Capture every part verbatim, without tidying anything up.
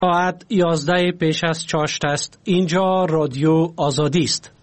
ساعت یازده پیش از چاشت است. اینجا رادیو آزادی است.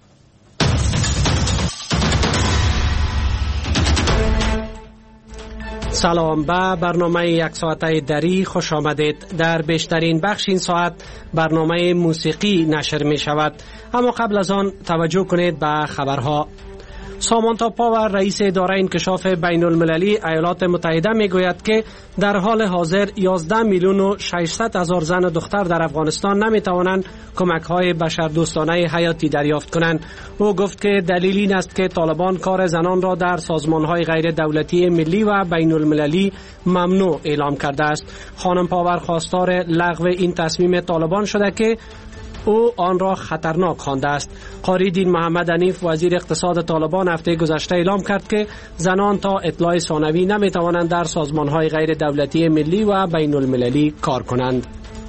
سلام، به برنامه یک ساعته دری خوش آمدید. در بیشترین بخش این ساعت برنامه موسیقی نشر می شود، اما قبل از آن توجه کنید به خبرها. سامانتا پاور، رئیس اداره انکشاف بین المللی ایالات متحده، می گوید که در حال حاضر یازده میلیون و ششصد هزار زن و دختر در افغانستان نمی توانند کمک های بشردوستانه حیاتی دریافت کنند. او گفت که دلیل این است که طالبان کار زنان را در سازمان های غیر دولتی ملی و بین المللی ممنوع اعلام کرده است. خانم پاور خواستار لغو این تصمیم طالبان شده که او آن را خطرناک خوانده است. قاری دین محمد حنیف، وزیر اقتصاد طالبان، هفته گذشته اعلام کرد که زنان تا اطلاع ثانوی نمی توانند در سازمان‌های غیر دولتی ملی و بین المللی کار کنند.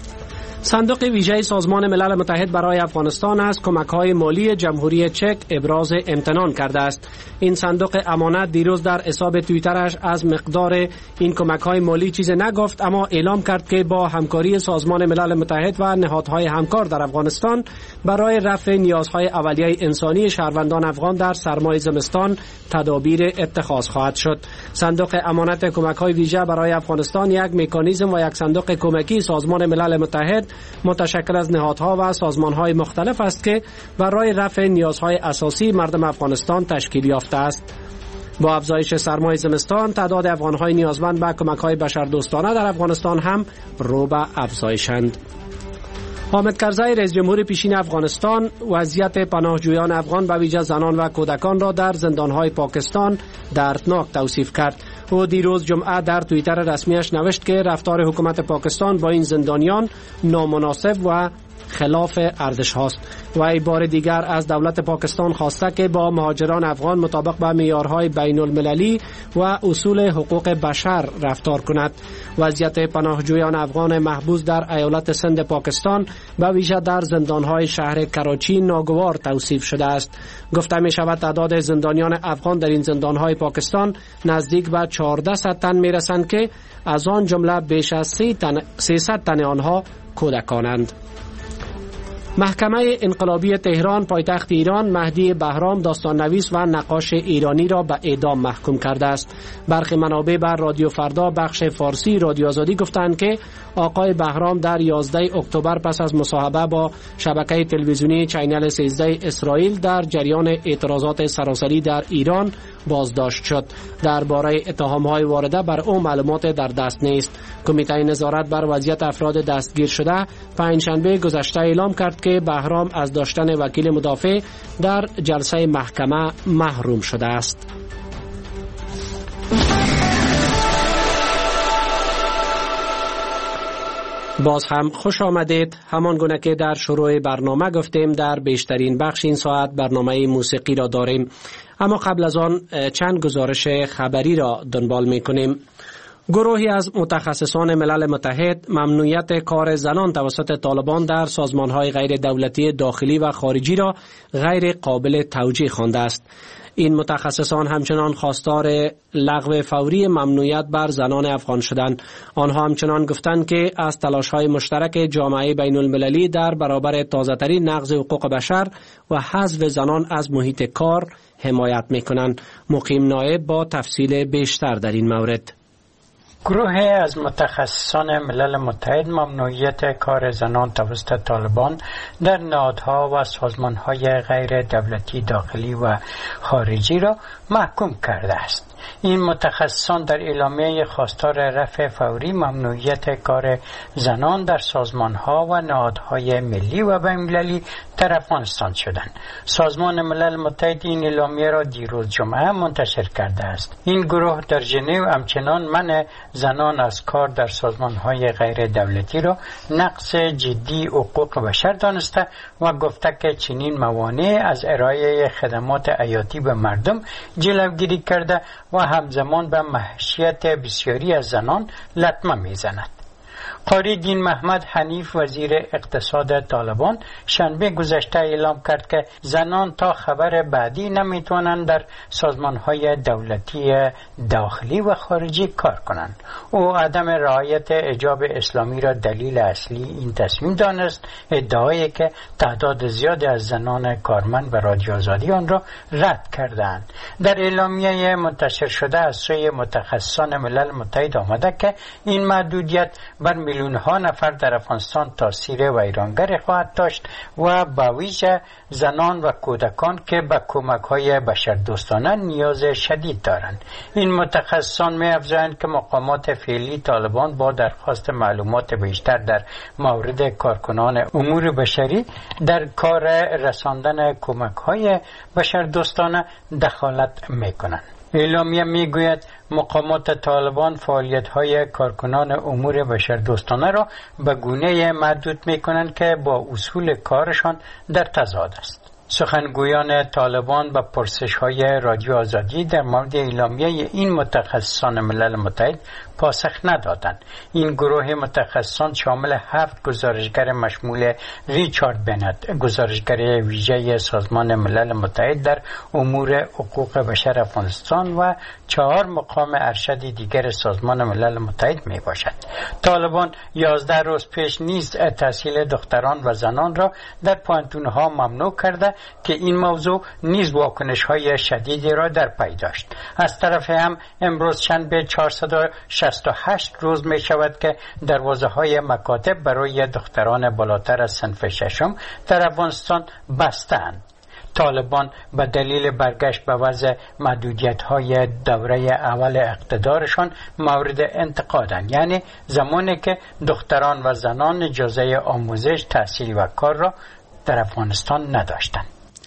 صندوق ویژه سازمان ملل متحد برای افغانستان از کمک‌های مالی جمهوری چک ابراز امتنان کرده است. این صندوق امانت دیروز در حساب توییترش از مقدار این کمک‌های مالی چیزی نگفت، اما اعلام کرد که با همکاری سازمان ملل متحد و نهادهای همکار در افغانستان برای رفع نیازهای اولیه انسانی شهروندان افغان در سرمای زمستان تدابیر اتخاذ خواهد شد. صندوق امانت کمک‌های ویژه برای افغانستان یک مکانیزم و یک صندوق کمکی سازمان ملل متحد متشکل از نهادها و سازمان‌های مختلف است که برای رفع نیازهای اساسی مردم افغانستان تشکیل یافته است. با افزایش سرمای زمستان، تعداد افغان‌های نیازمند به کمک‌های بشردوستانه در افغانستان هم رو به افزایشند. حامد کرزی، رئیس جمهور پیشین افغانستان، وضعیت پناهجویان افغان به ویژه زنان و کودکان را در زندان‌های پاکستان دردناک توصیف کرد. او دیروز جمعه در توییتر رسمیش نوشت که رفتار حکومت پاکستان با این زندانیان نامناسب و خلاف ارزش هاست. و بار دیگر از دولت پاکستان خواسته که با مهاجران افغان مطابق با معیارهای بین المللی و اصول حقوق بشر رفتار کند. وضعیت پناهجویان افغان محبوس در ایالت سند پاکستان به ویژه در زندانهای شهر کراچی ناگوار توصیف شده است. گفته می شود تعداد زندانیان افغان در این زندانهای پاکستان نزدیک به چهارصد تن می رسند که از آن جمله بیش از سیصد تن آنها کودکانند. محکمه انقلابی تهران، پایتخت ایران، مهدی بهرام، داستان نویس و نقاش ایرانی را به اعدام محکوم کرده است. برخی منابع بر رادیو فردا بخش فارسی رادیو آزادی گفتند که آقای بهرام در یازده اکتبر پس از مصاحبه با شبکه تلویزیونی چینل سیزده اسرائیل در جریان اعتراضات سراسری در ایران بازداشت شد. درباره اتهام‌های وارده بر او معلومات در دست نیست. کمیته نظارت بر وضعیت افراد دستگیر شده پنجشنبه گذشته اعلام کرد که بهرام از داشتن وکیل مدافع در جلسه محکمه محروم شده است. باز هم خوش آمدید. همان گونه که در شروع برنامه گفتیم، در بیشترین بخش این ساعت برنامه موسیقی را داریم، اما قبل از آن چند گزارش خبری را دنبال می کنیم. گروهی از متخصصان ملل متحد ممنوعیت کار زنان توسط طالبان در سازمان‌های غیر دولتی داخلی و خارجی را غیر قابل توجیه خوانده است. این متخصصان همچنان خواستار لغو فوری ممنوعیت بر زنان افغان شدند. آنها همچنان گفتند که از تلاش‌های مشترک جامعه بین المللی در برابر تازه‌ترین نقض حقوق بشر و حذف زنان از محیط کار حمایت می‌کنند. مقیم نایب با تفصیل بیشتر در این مورد. گروه از متخصصان ملل متحد ممنوعیت کار زنان توسط طالبان در نهادها و سازمانهای غیر دولتی داخلی و خارجی را محکوم کرده است. این متخصصان در اعلامیه خواستار رفع فوری ممنوعیت کار زنان در سازمانها و نهادهای ملی و بین‌المللی در افغانستان شدند. سازمان ملل متحد این اعلامیه را دیروز جمعه منتشر کرده است. این گروه در ژنو همچنان منع زنان از کار در سازمانهای غیر دولتی را نقض جدی حقوق بشر دانسته و گفته که چنین موانع از ارائه خدمات حیاتی به مردم جلوگیری کرده و همزمان به معیشت بسیاری از زنان لطمه میزند. قاری دین محمد حنیف وزیر اقتصاد طالبان شنبه گذشته اعلام کرد که زنان تا خبر بعدی نمیتوانند در سازمانهای دولتی داخلی و خارجی کار کنند. او عدم رعایت حجاب اسلامی را دلیل اصلی این تصمیم دانست، ادعایی که تعداد زیادی از زنان کارمند و رادیو آزادی آن را رد کردند. در اعلامیه منتشر شده از سوی متخصصان ملل متحد آمده که این محدودیت بر میلیون ها نفر در افغانستان تاثیر ویرانگر خواهد داشت و به ویژه زنان و کودکان که به کمک های بشردوستانه نیاز شدید دارند. این متخصصان می افزایند که مقامات فعلی طالبان با درخواست معلومات بیشتر در مورد کارکنان امور بشری در کار رساندن کمک های بشردوستانه دخالت می کنند. اعلامیه میگوید مقامات طالبان فعالیت‌های کارکنان امور بشردوستانه را به گونه‌ای محدود می‌کنند که با اصول کارشان در تضاد است. سخنگویان طالبان به پرسش‌های رادیو آزادی در مورد اعلامیه این متخصصان ملل متحد پاسخ ندادند. این گروه متخصصان شامل هفت گزارشگر مشمول ریچارد بنت، گزارشگر ویژه سازمان ملل متحد در امور حقوق بشر افغانستان و چهار مقام ارشد دیگر سازمان ملل متحد می باشد. طالبان یازده روز پیش نیز تحصیل دختران و زنان را در پوانتون‌ها ممنوع کرده که این موضوع نیز واکنش‌های شدیدی را در پی داشت. از طرف هم امروز شنبه چهارصد و شصت و هشت روز می شود که دروازه‌های مکاتب برای دختران بالاتر از صنف ششم در افغانستان بستند. طالبان به دلیل برگشت به وضع محدودیت‌های دوره اول اقتدارشان مورد انتقادند، یعنی زمانی که دختران و زنان اجازه آموزش، تحصیل و کار را در افغانستان نداشتند.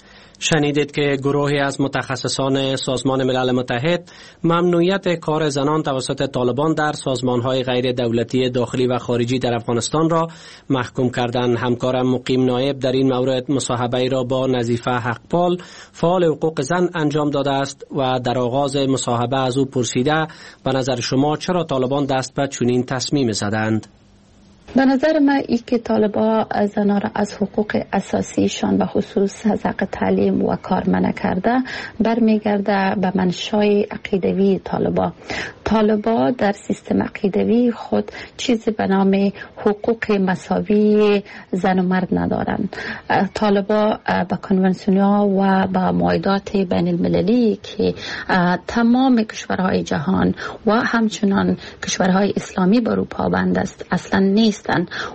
شنیدید که گروهی از متخصصان سازمان ملل متحد ممنوعیت کار زنان توسط طالبان در سازمان‌های غیر دولتی داخلی و خارجی در افغانستان را محکوم کردند. همکارم مقیم نایب در این مورد مصاحبه را با نظیفه حقپال فعال حقوق زن انجام داده است و در آغاز مصاحبه از او پرسیده به نظر شما چرا طالبان دست به چنین تصمیم زدند؟ به نظر من ای که طالبا زنان را از حقوق اساسیشان به خصوص از حق تعلیم و کار منع کرده برمیگرده به منشای عقیدوی طالبا. طالبا در سیستم عقیدوی خود چیزی به نام حقوق مساوی زن و مرد ندارند. طالبا به کنونسیون‌ها و به معاهدات بین المللی که تمام کشورهای جهان و همچنان کشورهای اسلامی بر او پابند است اصلا نیست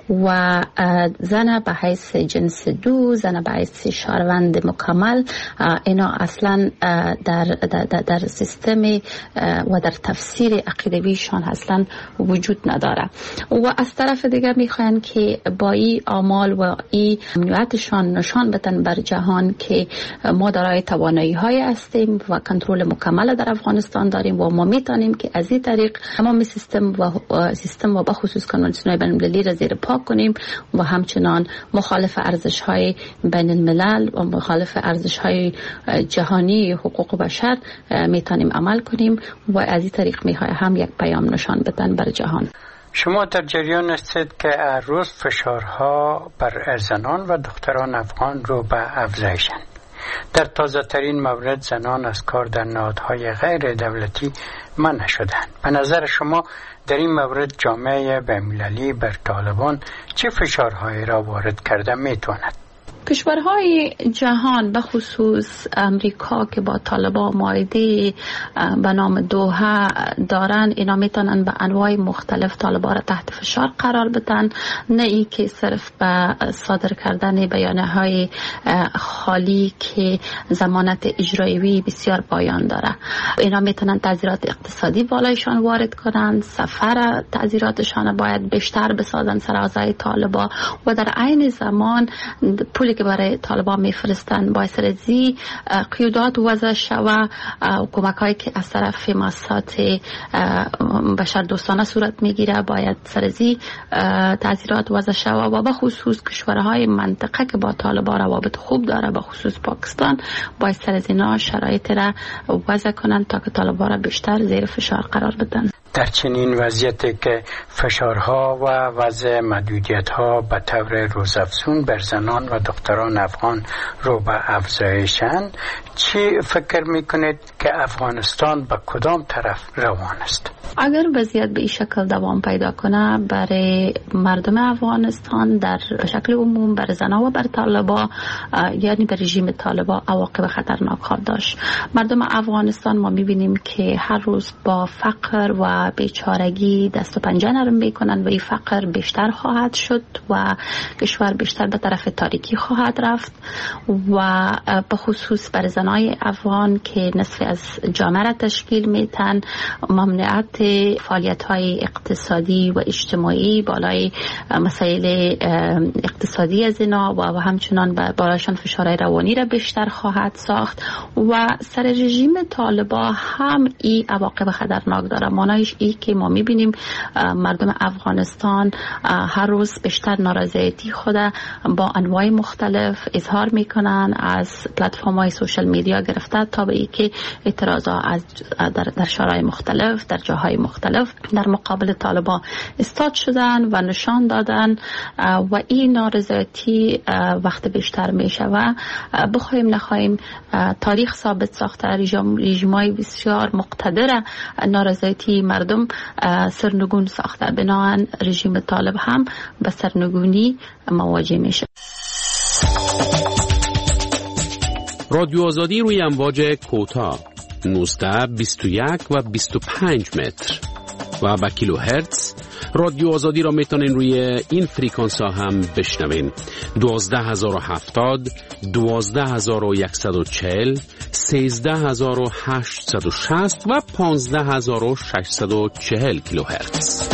و زن به حیث جنس دو، زن به حیث شهروند مکمل، اینا اصلا در, در, در, در سیستم و در تفسیر عقیدویشان اصلا وجود نداره. و از طرف دیگر میخواین که با این اعمال و این امنیتشان نشان بدن بر جهان که ما دارای توانایی های هستیم و کنترل مکمل در افغانستان داریم و ما میتونیم که از این طریق تمام سیستم و سیستم و بخصوص قانون‌های بین المللی را زیر پا کنیم و همچنان مخالف ارزش های بین الملل و مخالف ارزش های جهانی حقوق بشر میتونیم عمل کنیم و از این طریق میخواه هم یک پیام نشان بدن بر جهان. شما در جریان هستید که هر روز فشارها بر زنان و دختران افغان رو به افزایشند. در تازه ترین مورد زنان از کار در نهادهای غیر دولتی منع شدند. به نظر شما در این مورد جامعه بین‌المللی بر طالبان چه فشارهایی را وارد کرده میتواند؟ کشورهای جهان به خصوص امریکا که با طالبان معاهده به نام دوحه دارن، اینا میتونن به انواع مختلف طالبان را تحت فشار قرار بدن، نه ای که صرف به صادر کردن بیانیه های خالی که ضمانت اجرایی بسیار پایان داره. اینا میتونن تعزیرات اقتصادی بالایشان وارد کنن، سفر تعزیراتشان باید بیشتر بسازن سر اعضای طالبان و در عین زمان پولی که برای طالبان میفرستن باید سرزی قیودات وضع شوه، کمک هایی که از طرف مؤسسات بشر دوستانه صورت میگیره باید سرزی تعزیرات وضع شوه و به خصوص کشورهای منطقه که با طالبان روابط خوب داره به خصوص پاکستان باید سرزینا شرایط را وضع کنن تا که طالبان را بیشتر زیر فشار قرار بدن. در چنین وضعیتی که فشارها و وضع محدودیت‌ها به طور روزافزون بر زنان و دختران افغان رو به افزایشند، چی فکر میکنید که افغانستان به کدام طرف روان است؟ اگر وضعیت به این شکل دوام پیدا کنه، برای مردم افغانستان در شکل عموم، برای زنان و برای طالبا، یعنی برای رژیم طالبا عواقب خطرناک خواهد داشت. مردم افغانستان ما میبینیم که هر روز با فقر و بیچارگی دست و پنجه نرم میکنن و این فقر بیشتر خواهد شد و کشور بیشتر به طرف تاریکی خواهد رفت و به خصوص برای زنای افغان که نصف از جامعه را تشکیل میتن، ممنوعیت فعالیت‌های اقتصادی و اجتماعی بالای مسائل اقتصادی از اینا و همچنان بالایشان فشارهای روانی را بیشتر خواهد ساخت و سر رژیم طالبا هم این عواقب خطرناک داره. معنیش ای که ما میبینیم مردم افغانستان هر روز بیشتر نارضایتی خود با انواع مختلف اظهار میکنن، از پلتفرم‌های سوشال میدیا گرفته تا به ای که اعتراضات از در, در شورای مختلف در جاهای مختلف در مقابل طالبان استاد شدن و نشان دادن و این نارضایتی وقت بیشتر میشه و بخوایم نخوایم تاریخ ثابت ساخته رژیم‌های بسیار مقتدر نارضایتی مردم سرنگون ساخته، بنابراین رژیم طالب هم به سرنگونی مواجه میشه. رادیو آزادی روی امواج کوتاه نوزده، بیست و یک و بیست و پنج متر و با کیلو هرتز. رادیو آزادی را میتونین روی این فریکانس ها هم بشنوین: دوازده هزار و هفتاد، دوازده هزار و صد و چهل، سیزده هزار و هشتصد و شصت و پانزده هزار و ششصد و چهل کیلو هرتز.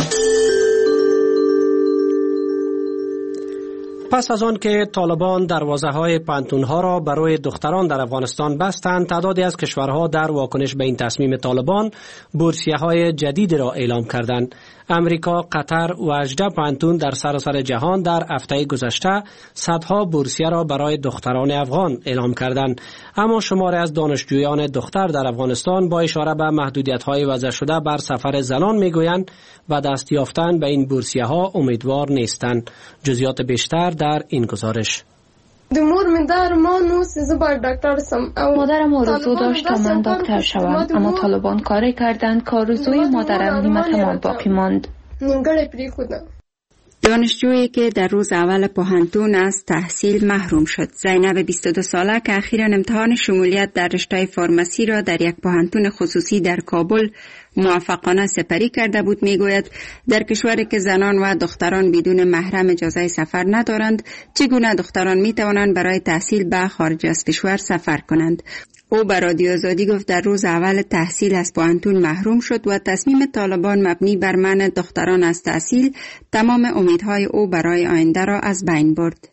پس از آن که طالبان دروازه‌های پانتون‌ها را برای دختران در افغانستان بستند، تعدادی از کشورها در واکنش به این تصمیم طالبان بورسیه‌های جدید را اعلام کردند. امریکا، قطر و هجده پانتون در سراسر جهان در هفته گذشته صدها بورسیه را برای دختران افغان اعلام کردند. اما شماری از دانشجویان دختر در افغانستان با اشاره به محدودیت‌های وضع شده بر سفر زنان میگویند و دست یافتن به این بورسیه ها امیدوار نیستند. جزئیات بیشتر در این گزارش. مادرم آرزو داشت تا من دکتر شوم، اما طالبان کاری کردند که آرزوی مادرم نیمه تمام باقی ماند. دانشجویی که در روز اول پوهنتون از تحصیل محروم شد. زینب بیست و دو ساله که اخیراً امتحان شمولیت در رشته فارمسی را در یک پوهنتون خصوصی در کابل موفقانه سپری کرده بود میگوید در کشوری که زنان و دختران بدون محرم اجازه سفر ندارند، چگونه دختران می توانند برای تحصیل به خارج از کشور سفر کنند. او به رادیو آزادی گفت در روز اول تحصیل از پوهنتون محروم شد و تصمیم طالبان مبنی بر منع دختران از تحصیل تمام امیدهای او برای آینده را از بین برد.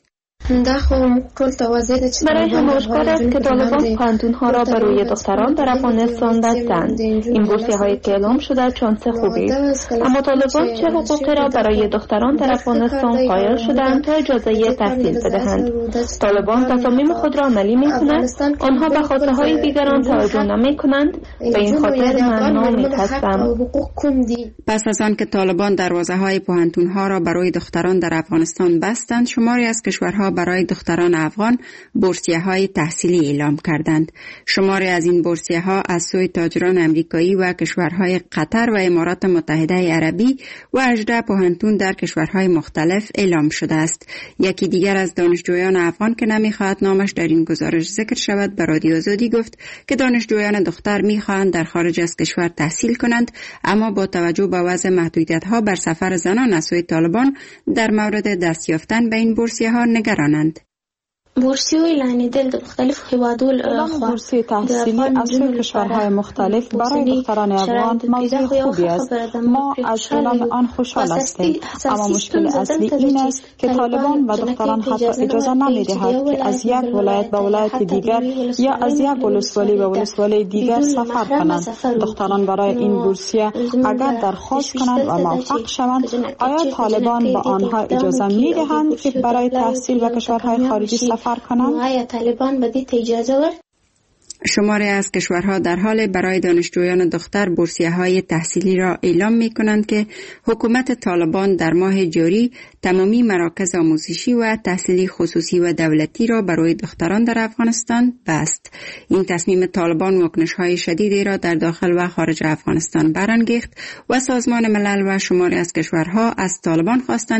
برای هم آشکار است که طالبان پانتون‌ها را برای دختران در افغانستان بستند. این بورسیه‌های که اعلام شده چانس خوبی است، اما طالبان چه حقوقی را برای دختران در افغانستان قائل شدند تا اجازه تحصیل بدهند؟ طالبان تصامیم خود را عملی می‌کنند، آنها به خواسته‌های دیگران توجه نمی‌کنند. به این خاطر من ناامید هستم. پس از آن که طالبان دروازه‌های پوهنتون‌ها را برای دختران در افغانستان بستند، شماری از کشورها برای دختران افغان بورسیه‌های تحصیلی اعلام کردند. شماری از این بورسیه‌ها از سوی تاجران امریکایی و کشورهای قطر و امارات متحده عربی و هجده پوهنتون در کشورهای مختلف اعلام شده است. یکی دیگر از دانشجویان افغان که نمی‌خواهد نامش در این گزارش ذکر شود به رادیو آزادی گفت که دانشجویان دختر می‌خواهند در خارج از کشور تحصیل کنند، اما با توجه به وضع محدودیت‌ها بر سفر زنان از سوی طالبان در مورد دست یافتن به این بورسیه‌ها نگرانند. بورسیه لعنیدل در مختلف هوادول بورسیه تحصیلی از سوی کشورهای مختلف برای دختران افغان موضوع خوبی است. ما از اعلام آن خوشحال هستیم، اما مشکل اصلی این است که طالبان و دختران حتی اجازه نمی‌دهد که از یک ولایت به ولایت دیگر یا از یک ولسوالی به ولسوالی دیگر سفر کنند. دختران برای این بورسیه اگر درخواست کنند و موفق شوند، آیا طالبان به آنها اجازه می‌دهند که برای تحصیل به کشورهای خارجی سفر کنند؟ آیا طالبان به دې اجازه ور شماری از کشورها در حال برای دانشجویان دختر بورسیه‌های تحصیلی را اعلام می کنند که حکومت طالبان در ماه جاری تمامی مراکز آموزشی و تحصیلی خصوصی و دولتی را برای دختران در افغانستان بست. این تصمیم طالبان واکنش‌های شدیدی را در داخل و خارج افغانستان برانگیخت و سازمان ملل و شماری از کشورها از طالبان خواستند